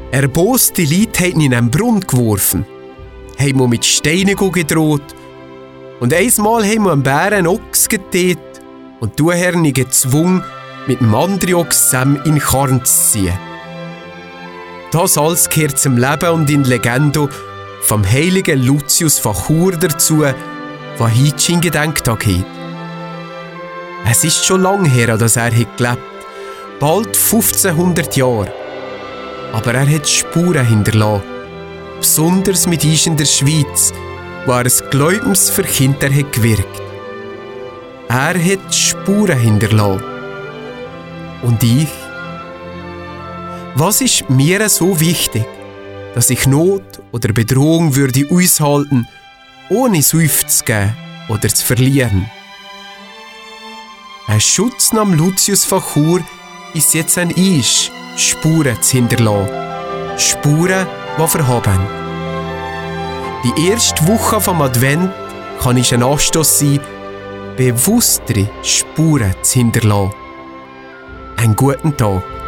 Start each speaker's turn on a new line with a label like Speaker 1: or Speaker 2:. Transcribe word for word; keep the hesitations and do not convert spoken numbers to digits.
Speaker 1: Erboste Leute haben ihn in einen Brunnen geworfen, haben ihn mit Steinen gedroht und einmal haben wir einen Bären einen Ochs getötet und die Herren gezwungen, mit dem anderen Ochs zusammen in den Karren zu ziehen. Das alles gehört zum Leben und in die Legende vom heiligen Lucius von Chur dazu, der heute sein Gedenktag hat. Es ist schon lange her, dass er gelebt hat, bald fünfzehnhundert Jahre. Aber er hat Spuren hinterlassen, besonders mit uns in der Schweiz, wo er ein Gläubens für Kinder hat gewirkt. Er hat Spuren hinterlassen. Und ich? Was ist mir so wichtig, dass ich Not oder Bedrohung würde aushalten, ohne Seufzen zu geben oder zu verlieren? Ein Schutzname Lucius von Chur ist jetzt ein Eis, Spuren zu hinterlassen. Spuren, die verhaben. Die erste Woche vom Advent kann ich ein Anstoß sein, bewusstere Spuren zu hinterlassen. Einen guten Tag.